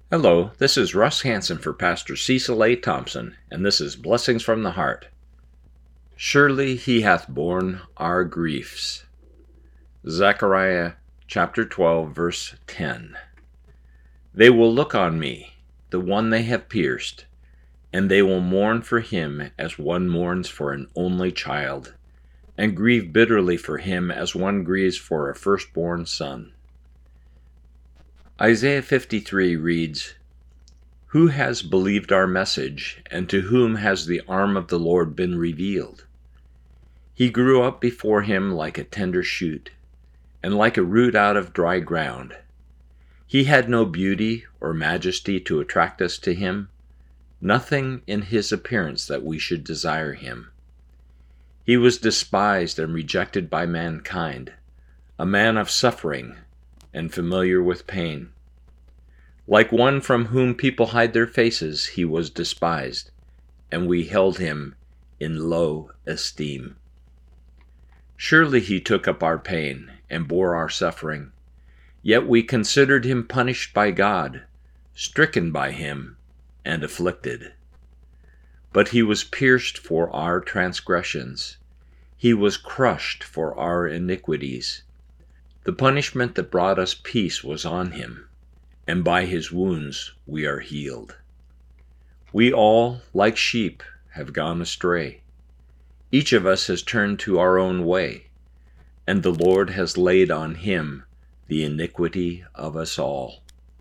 Hello, this is Russ Hansen for Pastor Cecil A. Thompson, and this is Blessings from the Heart. Surely he hath borne our griefs. Zechariah chapter 12, verse 10. They will look on me, the one they have pierced, and they will mourn for him as one mourns for an only child, and grieve bitterly for him as one grieves for a firstborn son. Isaiah 53 reads, Who has believed our message, and to whom has the arm of the Lord been revealed? He grew up before him like a tender shoot, and like a root out of dry ground. He had no beauty or majesty to attract us to him, nothing in his appearance that we should desire him. He was despised and rejected by mankind, a man of suffering and familiar with pain. Like one from whom people hide their faces, he was despised, and we held him in low esteem. Surely he took up our pain and bore our suffering, yet we considered him punished by God, stricken by him, and afflicted. But he was pierced for our transgressions, he was crushed for our iniquities. The punishment that brought us peace was on him, and by his wounds we are healed. We all, like sheep, have gone astray. Each of us has turned to our own way, and the Lord has laid on him the iniquity of us all.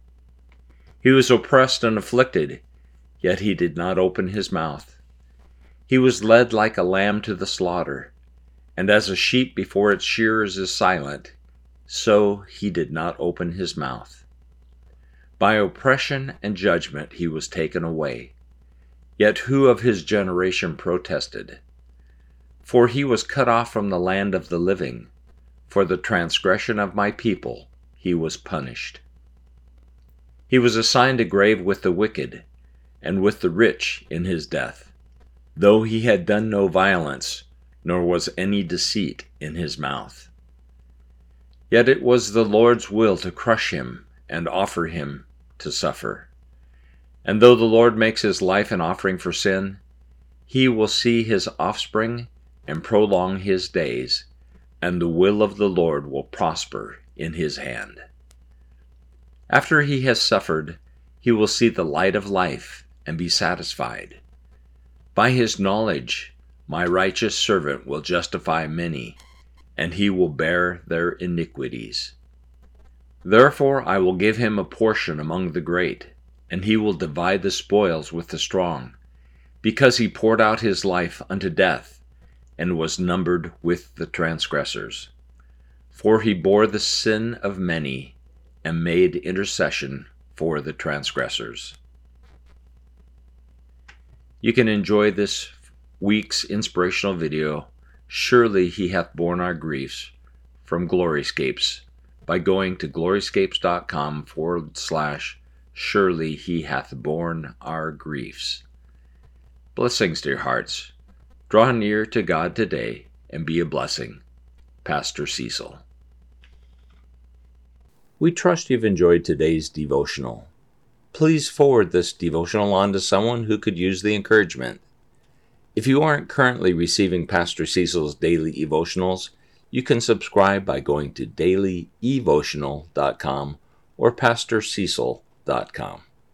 He was oppressed and afflicted, yet he did not open his mouth. He was led like a lamb to the slaughter, and as a sheep before its shearers is silent, so he did not open his mouth. By oppression and judgment he was taken away. Yet who of his generation protested? For he was cut off from the land of the living. For the transgression of my people he was punished. He was assigned a grave with the wicked, and with the rich in his death, though he had done no violence, nor was any deceit in his mouth. Yet it was the Lord's will to crush him and offer him to suffer. And though the Lord makes his life an offering for sin, he will see his offspring and prolong his days, and the will of the Lord will prosper in his hand. After he has suffered, he will see the light of life and be satisfied. By his knowledge, my righteous servant will justify many, and he will bear their iniquities. Therefore I will give him a portion among the great, and he will divide the spoils with the strong, because he poured out his life unto death, and was numbered with the transgressors. For he bore the sin of many, and made intercession for the transgressors. You can enjoy this week's inspirational video, Surely he hath borne our griefs, from Gloryscapes, by going to gloryscapes.com/surely he hath borne our griefs. Blessings to your hearts. Draw near to God today and be a blessing. Pastor Cecil. We trust you've enjoyed today's devotional. Please forward this devotional on to someone who could use the encouragement. If you aren't currently receiving Pastor Cecil's daily devotionals, you can subscribe by going to dailyevotional.com or pastorcecil.com.